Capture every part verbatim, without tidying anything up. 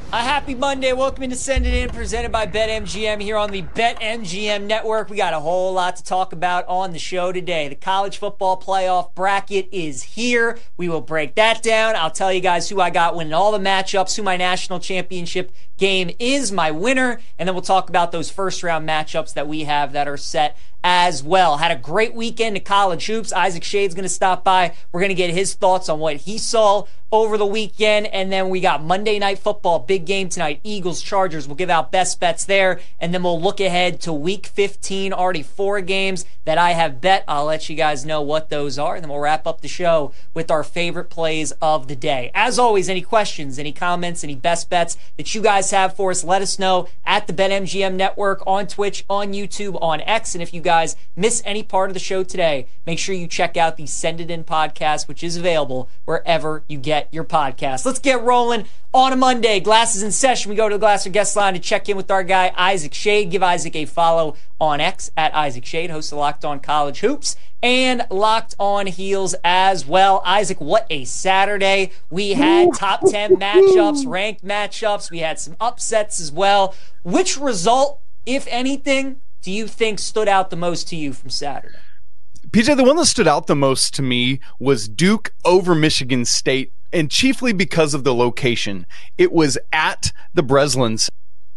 A happy Monday. Welcome to Send It In, presented by BetMGM here on the BetMGM Network. We got a whole lot to talk about on the show today. The college football playoff bracket is here. We will break that down. I'll tell you guys who I got winning all the matchups, who my national championship game is, my winner, and then we'll talk about those first round matchups that we have that are set as well. Had a great weekend of college hoops. Isaac Shade's going to stop by. We're going to get his thoughts on what he saw over the weekend. And then we got Monday Night Football, big game tonight, Eagles, Chargers. We'll give out best bets there. And then we'll look ahead to week fifteen, already four games that I have bet. I'll let you guys know what those are. And then we'll wrap up the show with our favorite plays of the day. As always, any questions, any comments, any best bets that you guys have for us, let us know at the BetMGM Network, on Twitch, on YouTube, on X. And if you guys miss any part of the show today, make sure you check out the Send It In podcast, which is available wherever you get your podcast. Let's get rolling on a Monday. Glasses in session. We go to the Glasser guest line to check in with our guy, Isaac Shade. Give Isaac a follow on X at Isaac Shade, host of Locked On College Hoops and Locked On Heels as well. Isaac, what a Saturday. We had top ten matchups, ranked matchups. We had some upsets as well. Which result, if anything, do you think stood out the most to you from Saturday? P J, the one that stood out the most to me was Duke over Michigan State, and chiefly because of the location. It was at the Breslin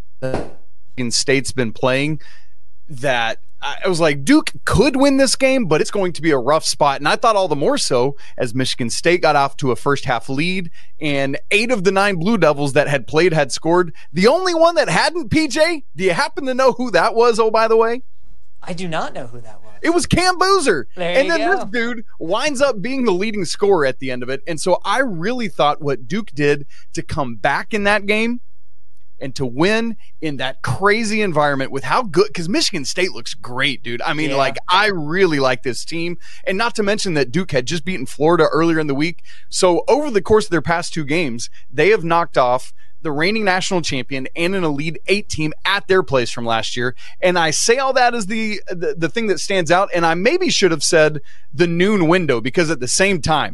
Michigan State's been playing, that I was like, Duke could win this game, but it's going to be a rough spot. And I thought all the more so as Michigan State got off to a first half lead, and eight of the nine Blue Devils that had played had scored. The only one that hadn't, P J, do you happen to know who that was, oh, by the way? I do not know who that was. It was Cam Boozer. There and you then go. This dude winds up being the leading scorer at the end of it. And so I really thought what Duke did to come back in that game and to win in that crazy environment with how good, because Michigan State looks great, dude. I mean, Yeah. like, I really like this team. And not to mention that Duke had just beaten Florida earlier in the week. So over the course of their past two games, they have knocked off the reigning national champion and an Elite Eight team at their place from last year. And I say all that as the, the the thing that stands out. And I maybe should have said the noon window, because at the same time,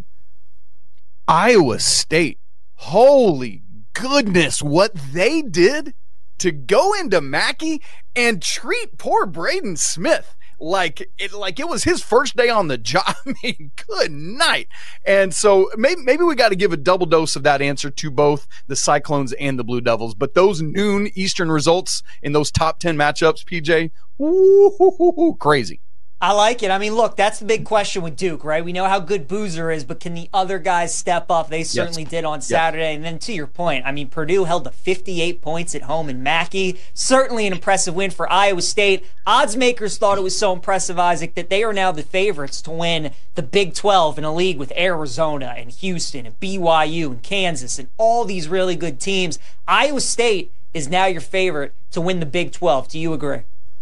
Iowa State, holy goodness, what they did to go into Mackey and treat poor Braden Smith like it like it was his first day on the job. I mean, good night. And so maybe maybe we got to give a double dose of that answer to both the Cyclones and the Blue Devils. But those noon Eastern results in those top ten matchups, P J, woo, crazy. I like it. I mean, look, that's the big question with Duke, right? We know how good Boozer is, but can the other guys step up? They certainly Yes. did on Saturday. Yes. And then to your point, I mean, Purdue held to fifty-eight points at home in Mackey. Certainly an impressive win for Iowa State. Odds makers thought it was so impressive, Isaac, that they are now the favorites to win the Big twelve in a league with Arizona and Houston and B Y U and Kansas and all these really good teams. Iowa State is now your favorite to win the Big twelve. Do you agree?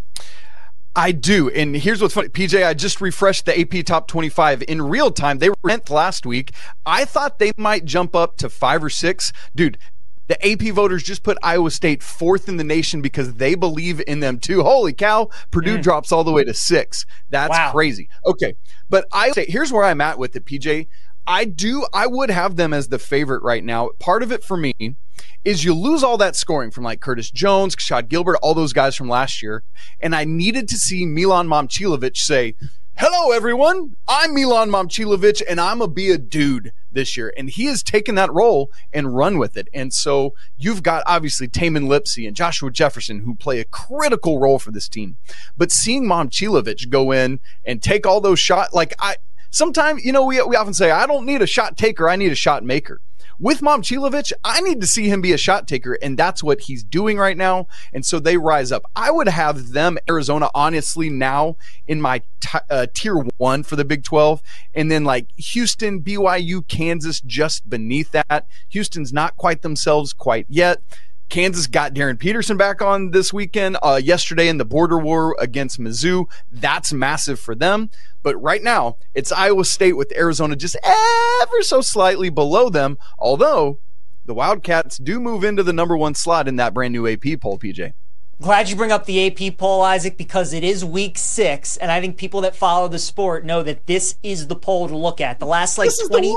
I do, and here's what's funny. P J, I just refreshed the A P Top twenty-five in real time. They were tenth last week. I thought they might jump up to five or six. Dude, the A P voters just put Iowa State fourth in the nation because they believe in them too. Holy cow, Purdue mm. drops all the way to six. That's wow. crazy. Okay, but I say here's where I'm at with it, P J. I do, I would have them as the favorite right now. Part of it for me is you lose all that scoring from like Curtis Jones, Kashad Gilbert, all those guys from last year. And I needed to see Milan Momcilovic say, hello, everyone. I'm Milan Momcilovic, and I'm going to be a dude this year. And he has taken that role and run with it. And so you've got, obviously, Tamin Lipsey and Joshua Jefferson, who play a critical role for this team. But seeing Momcilovic go in and take all those shots, like I sometimes, you know, we, we often say, I don't need a shot taker, I need a shot maker. With Momcilovic, I need to see him be a shot taker, and that's what he's doing right now, and so they rise up. I would have them, Arizona, honestly, now in my t- uh, tier one for the Big twelve, and then like Houston, B Y U, Kansas just beneath that. Houston's not quite themselves quite yet. Kansas got Darren Peterson back on this weekend, uh, yesterday in the border war against Mizzou. That's massive for them. But right now, it's Iowa State with Arizona just ever so slightly below them, although the Wildcats do move into the number one slot in that brand new A P poll, P J. Glad you bring up the A P poll, Isaac, because it is week six, and I think people that follow the sport know that this is the poll to look at. The last like this is twenty, the one.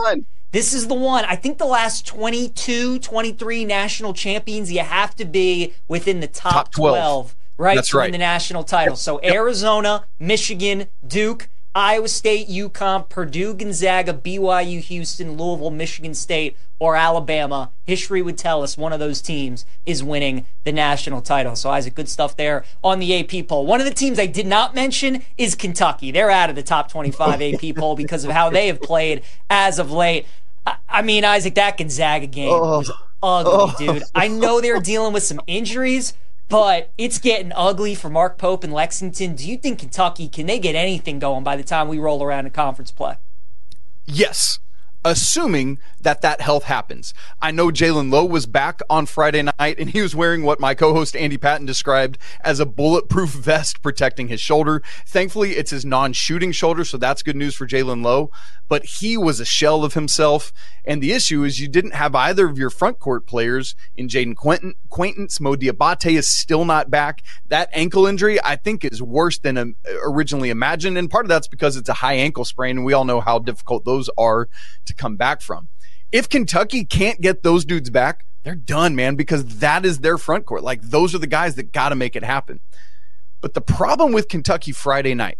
this is the one. I think the last twenty-two, twenty-three national champions, you have to be within the top, top twelve. twelve, right? That's to right. win the national title. Yep. So Yep. Arizona, Michigan, Duke, Iowa State, UConn, Purdue, Gonzaga, B Y U, Houston, Louisville, Michigan State, or Alabama. History would tell us one of those teams is winning the national title. So, Isaac, good stuff there on the A P poll. One of the teams I did not mention is Kentucky. They're out of the top twenty-five A P poll because of how they have played as of late. I, I mean, Isaac, that Gonzaga game was ugly, dude. I know they're dealing with some injuries, but it's getting ugly for Mark Pope and Lexington. Do you think Kentucky, can they get anything going by the time we roll around in conference play? Yes, assuming that that health happens. I know Jalen Lowe was back on Friday night, and he was wearing what my co-host Andy Patton described as a bulletproof vest protecting his shoulder. Thankfully, it's his non-shooting shoulder, so that's good news for Jalen Lowe. But he was a shell of himself, and the issue is you didn't have either of your front court players in Jaden Quentin, Quaintance. Mo Diabate is still not back. That ankle injury, I think, is worse than um, originally imagined, and part of that's because it's a high ankle sprain, and we all know how difficult those are to come back from. If Kentucky can't get those dudes back, they're done, man, because that is their front court. Like, those are the guys that got to make it happen. But the problem with Kentucky Friday night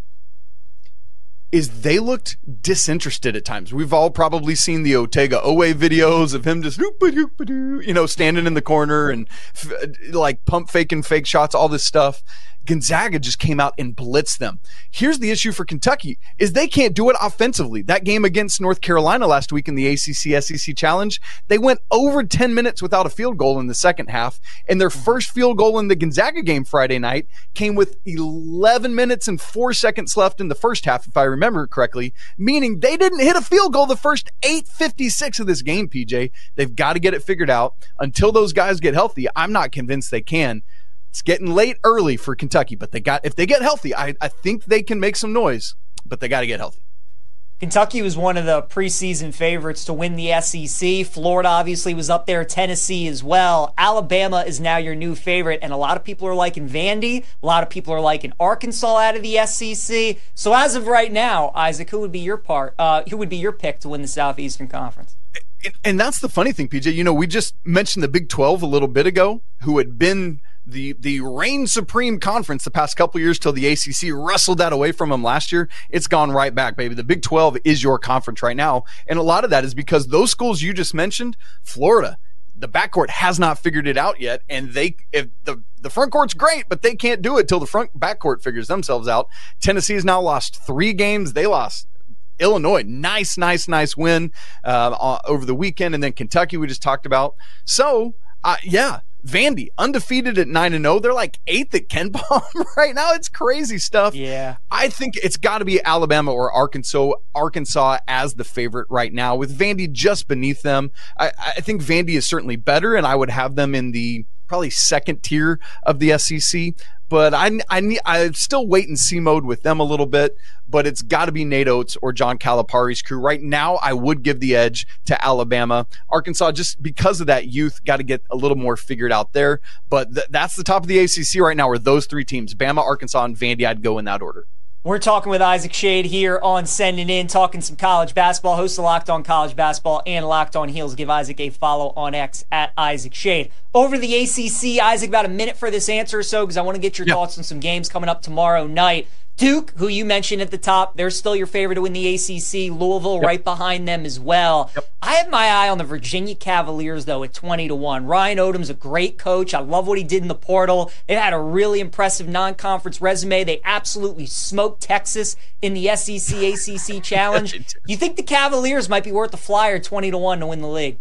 is they looked disinterested at times. We've all probably seen the Otega Owe videos of him just, you know, standing in the corner and like pump faking fake shots, all this stuff. Gonzaga just came out and blitzed them. Here's the issue for Kentucky is they can't do it offensively. That game against North Carolina last week in the A C C S E C Challenge, they went over ten minutes without a field goal in the second half, and their first field goal in the Gonzaga game Friday night came with eleven minutes and four seconds left in the first half, if I remember correctly, meaning they didn't hit a field goal the first eight fifty-six of this game, P J. They've got to get it figured out. Until those guys get healthy, I'm not convinced they can. It's getting late early for Kentucky, but they got if they get healthy, I, I think they can make some noise, but they got to get healthy. Kentucky was one of the preseason favorites to win the S E C. Florida obviously was up there, Tennessee as well. Alabama is now your new favorite, and a lot of people are liking Vandy. A lot of people are liking Arkansas out of the S E C. So as of right now, Isaac, who would be your part? Uh, who would be your pick to win the Southeastern Conference? And that's the funny thing, P J. You know, we just mentioned the Big twelve a little bit ago, who had been the the reign supreme conference the past couple years till the A C C wrestled that away from them last year. It's gone right back, baby. The Big twelve is your conference right now. And a lot of that is because those schools you just mentioned, Florida, the backcourt has not figured it out yet. And they, if the, the front court's great, but they can't do it till the front backcourt figures themselves out. Tennessee has now lost three games. They lost Illinois, nice, nice, nice win uh, over the weekend. And then Kentucky, we just talked about. So, uh, yeah, Vandy, undefeated at nine and oh. They're like eighth at KenPom right now. It's crazy stuff. Yeah. I think it's got to be Alabama or Arkansas Arkansas as the favorite right now, with Vandy just beneath them. I, I think Vandy is certainly better, and I would have them in the probably second tier of the S E C. But I, I need, I still wait and see mode with them a little bit, but it's got to be Nate Oates or John Calipari's crew. Right now, I would give the edge to Alabama. Arkansas, just because of that youth, got to get a little more figured out there. But th- that's the top of the A C C right now, are those three teams, Bama, Arkansas, and Vandy. I'd go in that order. We're talking with Isaac Shade here on Sending In, talking some college basketball. Host of Locked On College Basketball and Locked On Heels. Give Isaac a follow on X at Isaac Shade. Over the A C C, Isaac, about a minute for this answer or so, because I want to get your yeah. thoughts on some games coming up tomorrow night. Duke, who you mentioned at the top, they're still your favorite to win the A C C. Louisville yep. right behind them as well. Yep. I have my eye on the Virginia Cavaliers, though, at twenty to one. Ryan Odom's a great coach. I love what he did in the portal. They've had a really impressive non-conference resume. They absolutely smoked Texas in the S E C A C C Challenge. You think the Cavaliers might be worth a flyer twenty to one to win the league?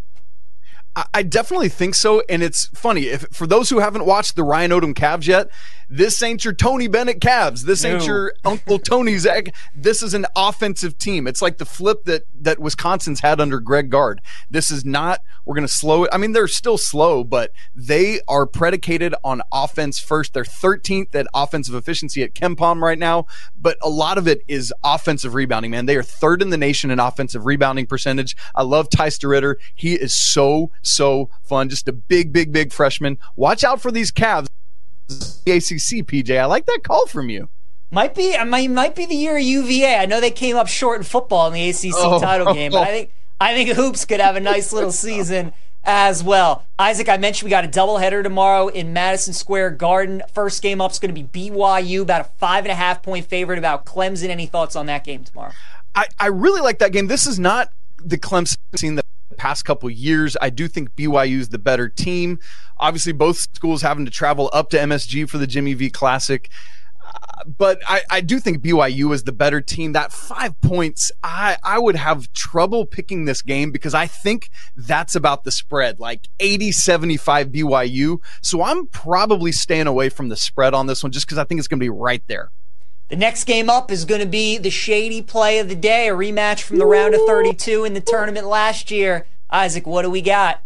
I definitely think so, and it's funny. If for those who haven't watched the Ryan Odom Cavs yet, this ain't your Tony Bennett Cavs. This ain't no. your Uncle Tony's egg. This is an offensive team. It's like the flip that that Wisconsin's had under Greg Gard. This is not, we're going to slow it. I mean, they're still slow, but they are predicated on offense first. They're thirteenth at offensive efficiency at KenPom right now, but a lot of it is offensive rebounding, man. They are third in the nation in offensive rebounding percentage. I love Tyce DeRitter. He is so, so fun. Just a big, big, big freshman. Watch out for these Cavs. The A C C, P J. I like that call from you. Might be, I mean, might be the year of U V A. I know they came up short in football in the A C C oh, title game, but I think I think Hoops could have a nice little season as well. Isaac, I mentioned we got a doubleheader tomorrow in Madison Square Garden. First game up is going to be B Y U, about a five and a half point favorite about Clemson. Any thoughts on that game tomorrow? I, I really like that game. This is not the Clemson team that the past couple years. I do think B Y U is the better team. Obviously, both schools having to travel up to M S G for the Jimmy V Classic. Uh, but I, I do think B Y U is the better team. That five points, I, I would have trouble picking this game because I think that's about the spread, like eighty seventy-five B Y U. So I'm probably staying away from the spread on this one just because I think it's going to be right there. The next game up is going to be the shady play of the day, a rematch from the round of thirty-two in the tournament last year. Isaac, what do we got?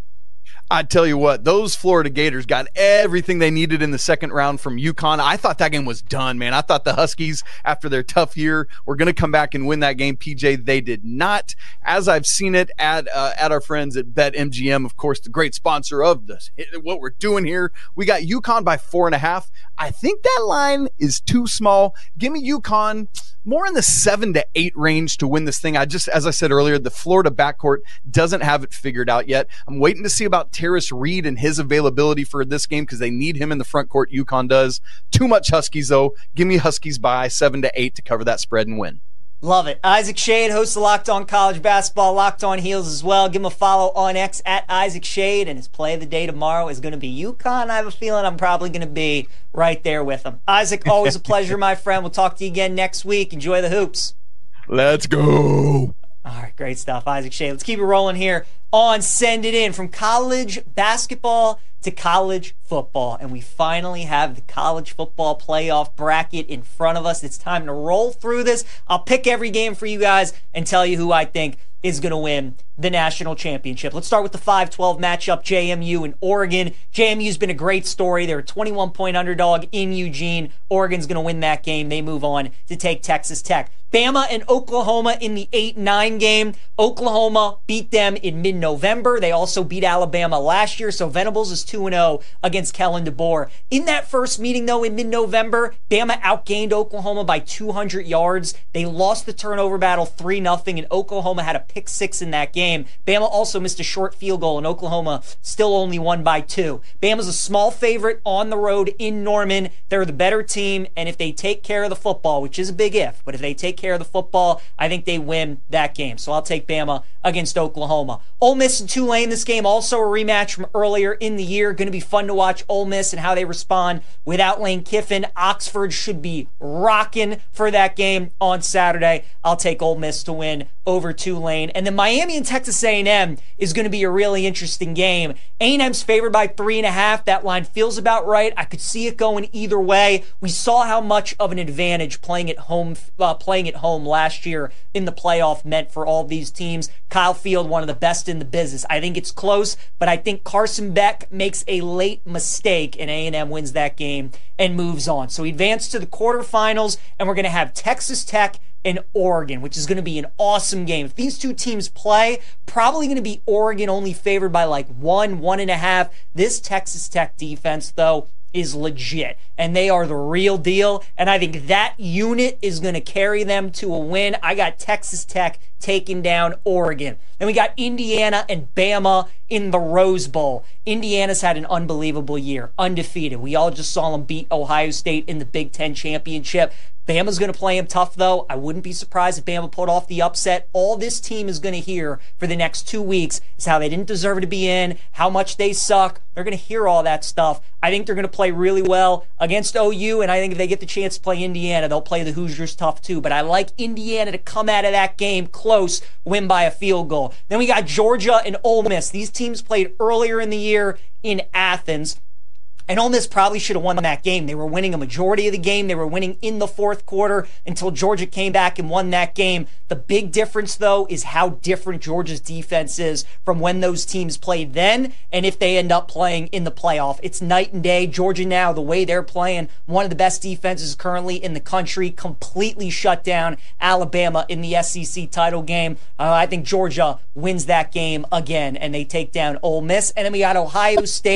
I tell you what, those Florida Gators got everything they needed in the second round from UConn. I thought that game was done, man. I thought the Huskies, after their tough year, were going to come back and win that game. P J, they did not. As I've seen it at uh, at our friends at BetMGM, of course, the great sponsor of this, what we're doing here, we got UConn by four and a half. I think that line is too small. Give me UConn more in the seven to eight range to win this thing. I just, as I said earlier, the Florida backcourt doesn't have it figured out yet. I'm waiting to see about Terrace Reed and his availability for this game because they need him in the front court. UConn does. Too much Huskies, though. Give me Huskies by seven to eight to cover that spread and win. Love it. Isaac Shade, host of Locked On College Basketball, Locked On Heels as well. Give him a follow on X at Isaac Shade, and his play of the day tomorrow is going to be UConn. I have a feeling I'm probably going to be right there with him. Isaac, always a pleasure, my friend. We'll talk to you again next week. Enjoy the hoops. Let's go. All right, great stuff, Isaac Shade. Let's keep it rolling here on Send It In. From college basketball to college football, and we finally have the college football playoff bracket in front of us. It's time to roll through this. I'll pick every game for you guys and tell you who I think is going to win the national championship. Let's start with the five twelve matchup, J M U and Oregon. J M U's been a great story. They're a twenty-one point underdog in Eugene. Oregon's going to win that game. They move on to take Texas Tech. Bama and Oklahoma in the eight nine game. Oklahoma beat them in mid-November. They also beat Alabama last year, so Venables is two and oh against Kellen DeBoer. In that first meeting, though, in mid-November, Bama outgained Oklahoma by two hundred yards. They lost the turnover battle three nothing, and Oklahoma had a pick six in that game. Bama also missed a short field goal, and Oklahoma still only won by two. Bama's a small favorite on the road in Norman. They're the better team, and if they take care of the football, which is a big if, but if they take care of the football, I think they win that game. So I'll take Bama against Oklahoma. Ole Miss and Tulane, this game also a rematch from earlier in the year. Going to be fun to watch Ole Miss and how they respond without Lane Kiffin. Oxford should be rocking for that game on Saturday. I'll take Ole Miss to win over Tulane. And then Miami and Texas A and M is going to be a really interesting game. A and M's favored by three and a half. That line feels about right. I could see it going either way. We saw how much of an advantage playing at home, uh, playing at home last year in the playoff meant for all these teams. Kyle Field, one of the best in the business. I think it's close, but I think Carson Beck makes a late mistake and A and M wins that game and moves on. So we advance to the quarterfinals, and we're going to have Texas Tech and Oregon, which is going to be an awesome game. If these two teams play, probably going to be Oregon only favored by like one, one and a half. This Texas Tech defense, though, is legit, and they are the real deal, and I think that unit is going to carry them to a win. I got Texas Tech taking down Oregon. Then we got Indiana and Bama in the Rose Bowl. Indiana's had an unbelievable year, undefeated. We all just saw them beat Ohio State in the Big Ten Championship. Bama's going to play him tough, though. I wouldn't be surprised if Bama pulled off the upset. All this team is going to hear for the next two weeks is how they didn't deserve to be in, how much they suck. They're going to hear all that stuff. I think they're going to play really well against O U, and I think if they get the chance to play Indiana, they'll play the Hoosiers tough, too. But I like Indiana to come out of that game close, win by a field goal. Then we got Georgia and Ole Miss. These teams played earlier in the year in Athens. And Ole Miss probably should have won that game. They were winning a majority of the game. They were winning in the fourth quarter until Georgia came back and won that game. The big difference, though, is how different Georgia's defense is from when those teams played then and if they end up playing in the playoff. It's night and day. Georgia now, the way they're playing, one of the best defenses currently in the country, completely shut down Alabama in the S E C title game. Uh, I think Georgia wins that game again, and they take down Ole Miss. And then we got Ohio State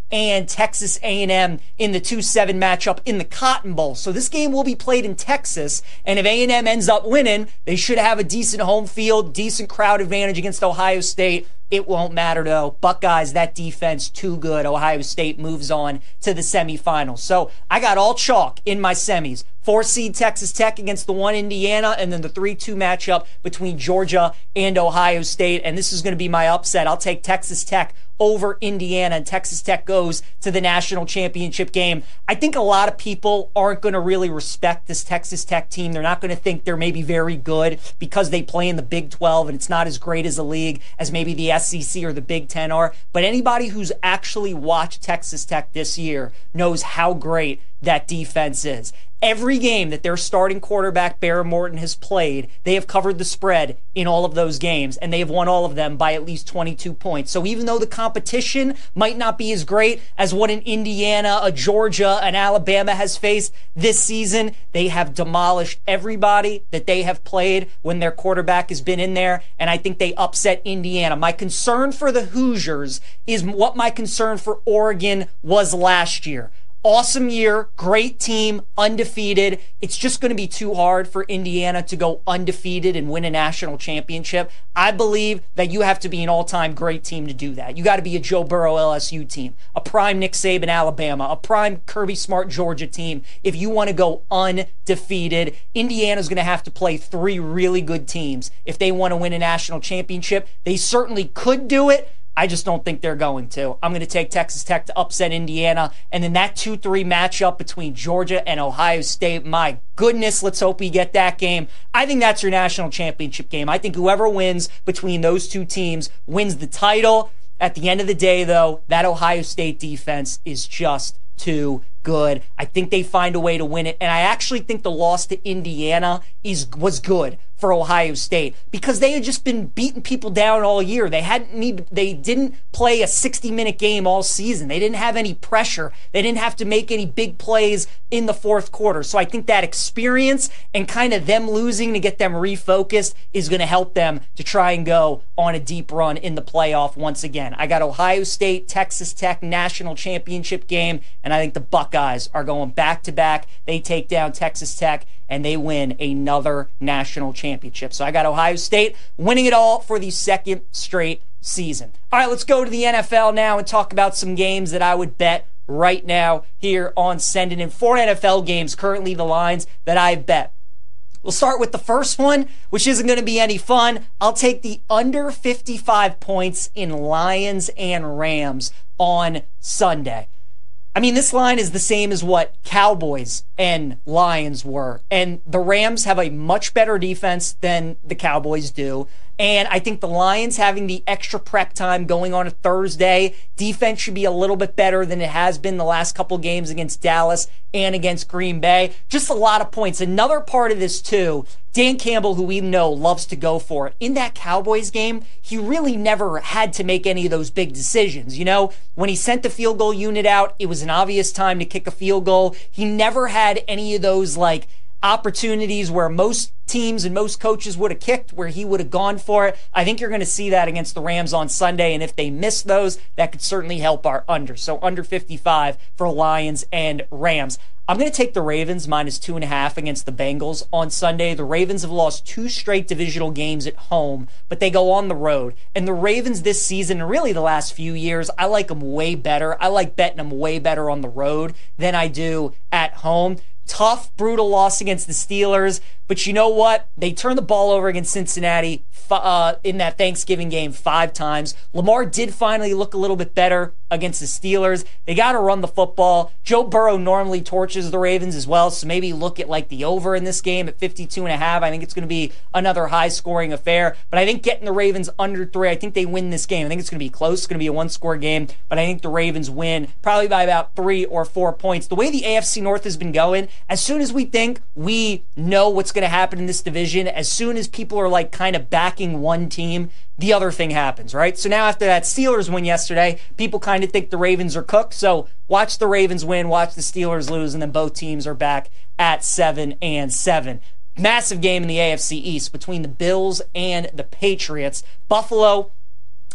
and Texas A and M in the two seven matchup in the Cotton Bowl. So this game will be played in Texas, and if A and M ends up winning, they should have a decent home field, decent crowd advantage against Ohio State. It won't matter, though. Buckeyes, that defense, too good. Ohio State moves on to the semifinals. So I got all chalk in my semis. Four seed Texas Tech against the one Indiana, and then the three two matchup between Georgia and Ohio State. And this is going to be my upset. I'll take Texas Tech over Indiana, and Texas Tech goes to the national championship game. I think a lot of people aren't going to really respect this Texas Tech team. They're not going to think they're maybe very good because they play in the Big twelve and it's not as great as a league as maybe the S E C or the Big ten are. But anybody who's actually watched Texas Tech this year knows how great that defense is. Every game that their starting quarterback, Bear Morton, has played, they have covered the spread in all of those games, and they have won all of them by at least twenty-two points. So even though the competition might not be as great as what an Indiana, a Georgia, an Alabama has faced this season, they have demolished everybody that they have played when their quarterback has been in there, and I think they upset Indiana. My concern for the Hoosiers is what my concern for Oregon was last year. Awesome year, great team, undefeated. It's just going to be too hard for Indiana to go undefeated and win a national championship. I believe that you have to be an all-time great team to do that. You got to be a Joe Burrow L S U team, a prime Nick Saban Alabama, a prime Kirby Smart Georgia team. If you want to go undefeated, Indiana's going to have to play three really good teams if they want to win a national championship. They certainly could do it. I just don't think they're going to. I'm going to take Texas Tech to upset Indiana. And then that two three matchup between Georgia and Ohio State, my goodness, let's hope we get that game. I think that's your national championship game. I think whoever wins between those two teams wins the title. At the end of the day, though, that Ohio State defense is just too good. I think they find a way to win it. And I actually think the loss to Indiana is was good for Ohio State because they had just been beating people down all year. They hadn't need they didn't play a sixty minute game all season. They didn't have any pressure. They didn't have to make any big plays in the fourth quarter. So I think that experience and kind of them losing to get them refocused is going to help them to try and go on a deep run in the playoff once again. I got Ohio State, Texas Tech national championship game, and I think the Buckeyes are going back to back. They take down Texas Tech and they win another national championship. So I got Ohio State winning it all for the second straight season. All right, let's go to the N F L now and talk about some games that I would bet right now here on Sending In. Four N F L games, currently the lines that I've bet. We'll start with the first one, which isn't going to be any fun. I'll take the under fifty-five points in Lions and Rams on Sunday. I mean, this line is the same as what Cowboys and Lions were. And the Rams have a much better defense than the Cowboys do. And I think the Lions having the extra prep time going on a Thursday, defense should be a little bit better than it has been the last couple games against Dallas and against Green Bay. Just a lot of points. Another part of this, too, Dan Campbell, who we know loves to go for it. In that Cowboys game, he really never had to make any of those big decisions. You know, when he sent the field goal unit out, it was an obvious time to kick a field goal. He never had any of those, like, opportunities where most teams and most coaches would have kicked, where he would have gone for it. I think you're going to see that against the Rams on Sunday, and if they miss those, that could certainly help our under. So under fifty-five for Lions and Rams. I'm going to take the Ravens minus two and a half against the Bengals on Sunday. The Ravens have lost two straight divisional games at home, but they go on the road. And the Ravens this season, and really the last few years, I like them way better. I like betting them way better on the road than I do at home. Tough, brutal loss against the Steelers. But you know what? They turned the ball over against Cincinnati uh, in that Thanksgiving game five times. Lamar did finally look a little bit better against the Steelers. They got to run the football. Joe Burrow normally torches the Ravens as well, so maybe look at like the over in this game at fifty-two and a half. I think it's going to be another high-scoring affair. But I think getting the Ravens under three, I think they win this game. I think it's going to be close. It's going to be a one-score game, but I think the Ravens win probably by about three or four points. The way the A F C North has been going, as soon as we think we know what's going to happen in this division, as soon as people are like kind of backing one team, the other thing happens, right? So now after that Steelers win yesterday, people kind of think the Ravens are cooked. So watch the Ravens win, watch the Steelers lose, and then both teams are back at seven and seven. Massive game in the A F C East between the Bills and the Patriots. Buffalo,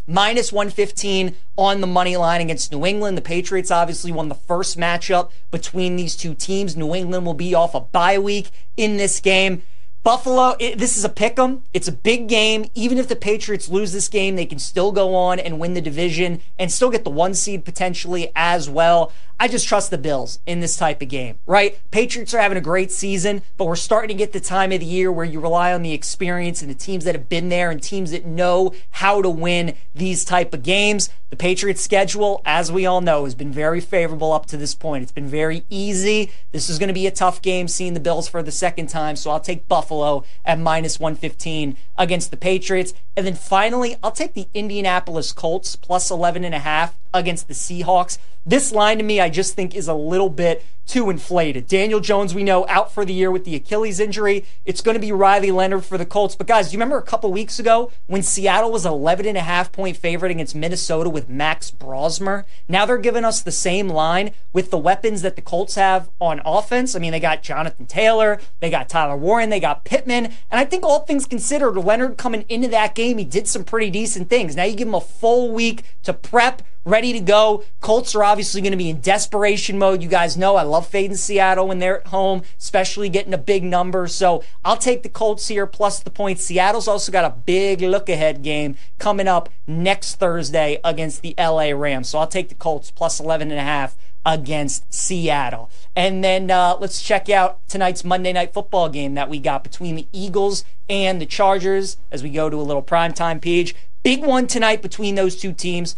minus one fifteen on the money line against New England. The Patriots obviously won the first matchup between these two teams. New England will be off a bye week in this game. Buffalo, it, this is a pick'em. It's a big game. Even if the Patriots lose this game, they can still go on and win the division and still get the one seed potentially as well. I just trust the Bills in this type of game, right? Patriots are having a great season, but we're starting to get the time of the year where you rely on the experience and the teams that have been there and teams that know how to win these type of games. The Patriots' schedule, as we all know, has been very favorable up to this point. It's been very easy. This is going to be a tough game seeing the Bills for the second time, so I'll take Buffalo at minus one fifteen against the Patriots. And then finally, I'll take the Indianapolis Colts plus eleven and a half against the Seahawks. This line to me, I just think is a little bit too inflated. Daniel Jones, we know, out for the year with the Achilles injury. It's going to be Riley Leonard for the Colts. But guys, do you remember a couple weeks ago when Seattle was eleven and a half point favorite against Minnesota with Max Brosmer? Now they're giving us the same line with the weapons that the Colts have on offense. I mean, they got Jonathan Taylor, they got Tyler Warren, they got Pittman. And I think all things considered, Leonard coming into that game, he did some pretty decent things. Now you give him a full week to prep, ready to go. Colts are obviously going to be in desperation mode. You guys know I love fading Seattle when they're at home, especially getting a big number. So I'll take the Colts here plus the points. Seattle's also got a big look-ahead game coming up next Thursday against the L A Rams. So I'll take the Colts plus eleven and a half against Seattle. And then uh, let's check out tonight's Monday Night Football game that we got between the Eagles and the Chargers as we go to a little primetime page. Big one tonight between those two teams.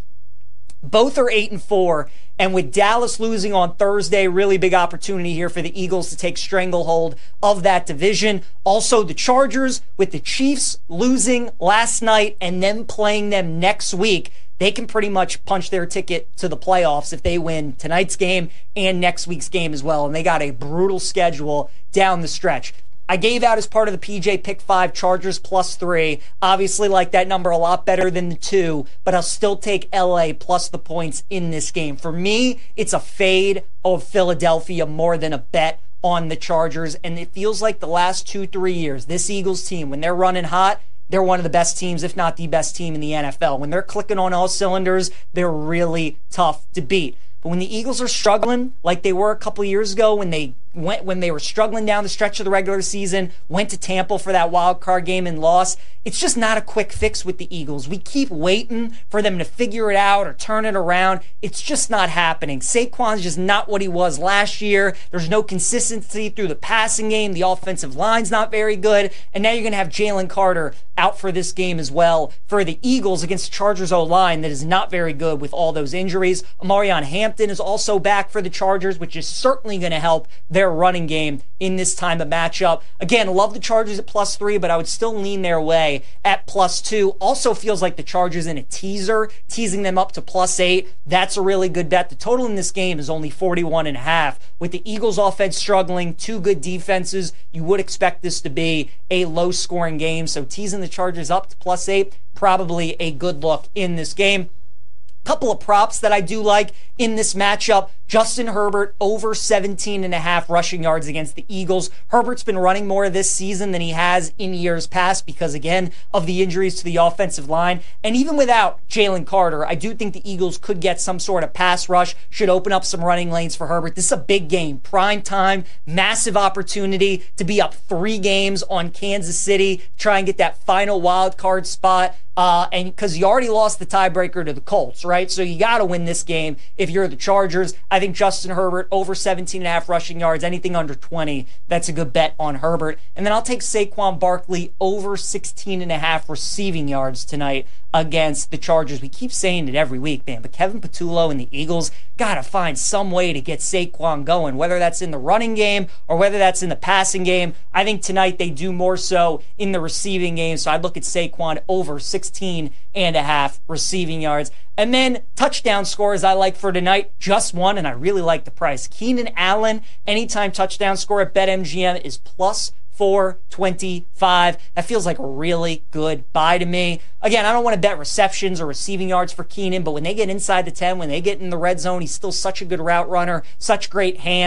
Both are eight and four, and with Dallas losing on Thursday, really big opportunity here for the Eagles to take stranglehold of that division. Also, the Chargers, with the Chiefs losing last night and then playing them next week, they can pretty much punch their ticket to the playoffs if they win tonight's game and next week's game as well. And they got a brutal schedule down the stretch. I gave out as part of the P J Pick five Chargers plus three. Obviously like that number a lot better than the two, but I'll still take L A plus the points in this game. For me, it's a fade of Philadelphia more than a bet on the Chargers, and it feels like the last two, three years, this Eagles team, when they're running hot, they're one of the best teams, if not the best team in the N F L. When they're clicking on all cylinders, they're really tough to beat. But when the Eagles are struggling, like they were a couple years ago when they went when they were struggling down the stretch of the regular season, went to Tampa for that wild card game and lost, it's just not a quick fix with the Eagles. We keep waiting for them to figure it out or turn it around. It's just not happening. Saquon's just not what he was last year. There's no consistency through the passing game. The offensive line's not very good. And now you're going to have Jalen Carter out for this game as well for the Eagles against the Chargers O-line that is not very good with all those injuries. Amarion Hampton is also back for the Chargers, which is certainly going to help their running game in this time of matchup. Again, love the Chargers at plus three, but I would still lean their way at plus two. Also feels like the Chargers in a teaser, teasing them up to plus eight. That's a really good bet. The total in this game is only forty-one and a half. With the Eagles offense struggling, two good defenses, you would expect this to be a low-scoring game. So teasing the Chargers up to plus eight, probably a good look in this game. Couple of props that I do like in this matchup. Justin Herbert over seventeen and a half rushing yards against the Eagles. Herbert's been running more this season than he has in years past because, again, of the injuries to the offensive line. And even without Jalen Carter, I do think the Eagles could get some sort of pass rush, should open up some running lanes for Herbert. This is a big game, prime time, massive opportunity to be up three games on Kansas City, try and get that final wild card spot. Uh, and because you already lost the tiebreaker to the Colts, right? So you got to win this game if you're the Chargers. I think Justin Herbert over seventeen and a half rushing yards, anything under twenty, that's a good bet on Herbert. And then I'll take Saquon Barkley over sixteen and a half receiving yards tonight against the Chargers. We keep saying it every week, man, but Kevin Patullo and the Eagles got to find some way to get Saquon going, whether that's in the running game or whether that's in the passing game. I think tonight they do more so in the receiving game, so I'd look at Saquon over sixteen and a half receiving yards. And then touchdown scores I like for tonight, just one, and I really like the price. Keenan Allen, anytime touchdown score at BetMGM is plus four twenty-five. That feels like a really good buy to me. Again, I don't want to bet receptions or receiving yards for Keenan, but when they get inside the ten, when they get in the red zone, he's still such a good route runner, such great hands.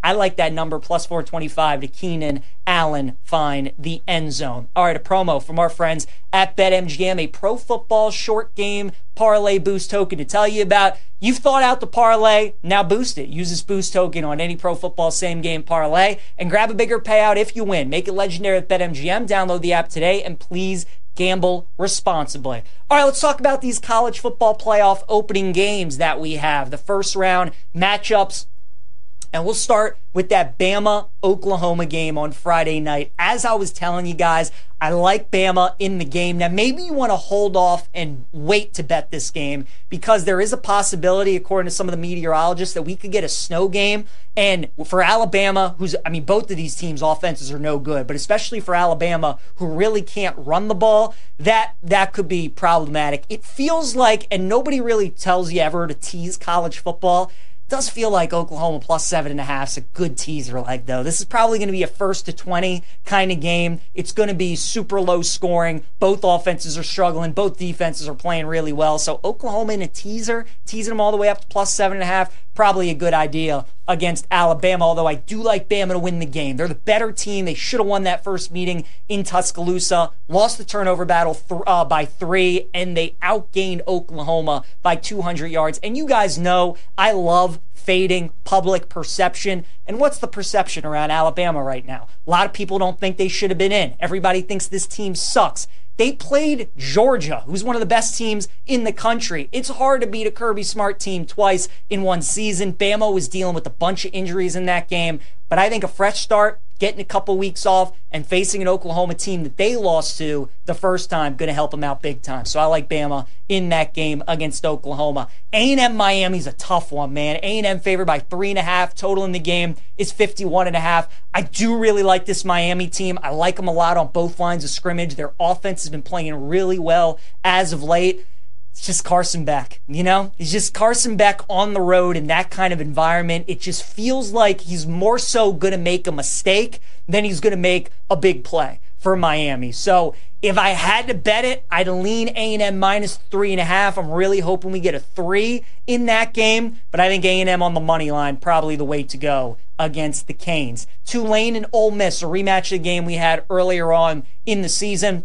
I like that number, plus four twenty-five to Keenan Allen find the end zone. All right, a promo from our friends at BetMGM, a pro football short game parlay boost token to tell you about. You've thought out the parlay, now boost it. Use this boost token on any pro football same game parlay and grab a bigger payout if you win. Make it legendary with BetMGM. Download the app today and please gamble responsibly. All right, let's talk about these college football playoff opening games that we have. The first round matchups. And we'll start with that Bama-Oklahoma game on Friday night. As I was telling you guys, I like Bama in the game. Now, maybe you want to hold off and wait to bet this game because there is a possibility, according to some of the meteorologists, that we could get a snow game. And for Alabama, who's, I mean, both of these teams' offenses are no good, but especially for Alabama, who really can't run the ball, that that could be problematic. It feels like, and nobody really tells you ever to tease college football, does feel like Oklahoma plus seven and a half is a good teaser leg, though. This is probably going to be a first to twenty kind of game. It's going to be super low scoring. Both offenses are struggling. Both defenses are playing really well. So Oklahoma in a teaser, teasing them all the way up to plus seven and a half, probably a good idea against Alabama, although I do like Bama to win the game. They're the better team. They should have won that first meeting in Tuscaloosa, lost the turnover battle th- uh, by three, and they outgained Oklahoma by two hundred yards. And you guys know I love fading public perception. And what's the perception around Alabama right now? A lot of people don't think they should have been in. Everybody thinks this team sucks. They played Georgia, who's one of the best teams in the country. It's hard to beat a Kirby Smart team twice in one season. Bama was dealing with a bunch of injuries in that game, but I think a fresh start, getting a couple weeks off, and facing an Oklahoma team that they lost to the first time, going to help them out big time. So I like Bama in that game against Oklahoma. A and M Miami's a tough one, man. A and M favored by three and a half. Total in the game is fifty-one and a half. I do really like this Miami team. I like them a lot on both lines of scrimmage. Their offense has been playing really well as of late. It's just Carson Beck, you know? It's just Carson Beck on the road in that kind of environment. It just feels like he's more so going to make a mistake than he's going to make a big play for Miami. So if I had to bet it, I'd lean A and M minus three and a half. I'm really hoping we get a three in that game, but I think A and M on the money line, probably the way to go against the Canes. Tulane and Ole Miss, a rematch of the game we had earlier on in the season.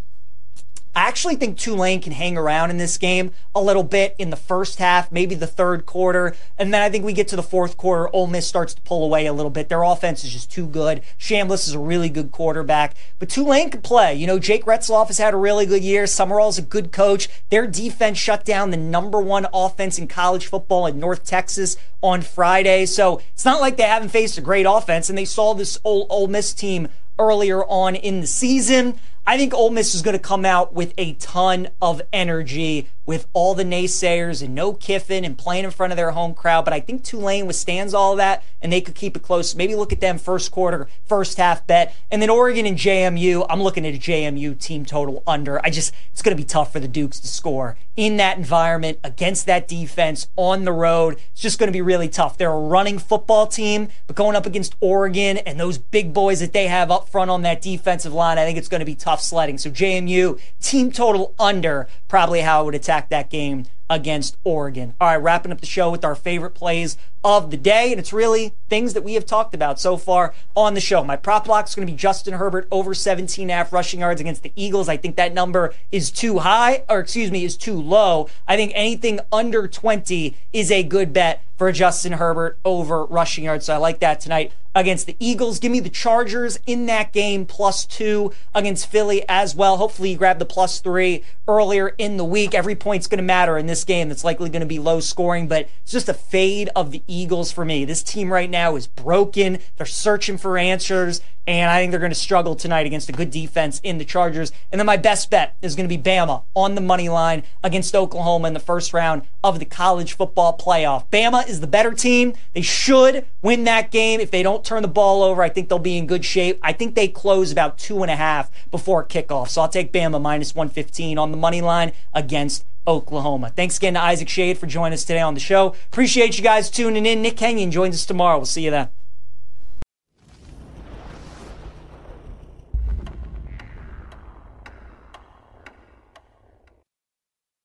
I actually think Tulane can hang around in this game a little bit in the first half, maybe the third quarter, and then I think we get to the fourth quarter, Ole Miss starts to pull away a little bit. Their offense is just too good. Chambliss is a really good quarterback, but Tulane can play. You know, Jake Retzloff has had a really good year. Summerall's a good coach. Their defense shut down the number one offense in college football in North Texas on Friday, so it's not like they haven't faced a great offense, and they saw this Ole, Ole Miss team earlier on in the season. I think Ole Miss is going to come out with a ton of energy with all the naysayers and no Kiffin and playing in front of their home crowd. But I think Tulane withstands all of that and they could keep it close. Maybe look at them first quarter, first half bet. And then Oregon and J M U, I'm looking at a J M U team total under. I just, it's going to be tough for the Dukes to score in that environment against that defense on the road. It's just going to be really tough. They're a running football team, but going up against Oregon and those big boys that they have up front on that defensive line, I think it's going to be tough sledding. So J M U, team total under, probably how I would attack that game against Oregon. All right, wrapping up the show with our favorite plays of the day, and it's really things that we have talked about so far on the show. My prop block is going to be Justin Herbert over seventeen and a half rushing yards against the Eagles. I think that number is too high, or excuse me, is too low. I think anything under twenty is a good bet for Justin Herbert over rushing yards, so I like that tonight against the Eagles. Give me the Chargers in that game, plus two against Philly as well. Hopefully you grab the plus three earlier in the week. Every point's going to matter in this game. That's likely going to be low scoring, but it's just a fade of the Eagles for me. This team right now is broken. They're searching for answers, and I think they're going to struggle tonight against a good defense in the Chargers. And then my best bet is going to be Bama on the money line against Oklahoma in the first round of the college football playoff. Bama is the better team. They should win that game. If they don't turn the ball over, I think they'll be in good shape. I think they close about two and a half before kickoff. So I'll take Bama minus one fifteen on the money line against Oklahoma. Thanks again to Isaac Shade for joining us today on the show. Appreciate you guys tuning in. Nick Kenyon joins us tomorrow. We'll see you then.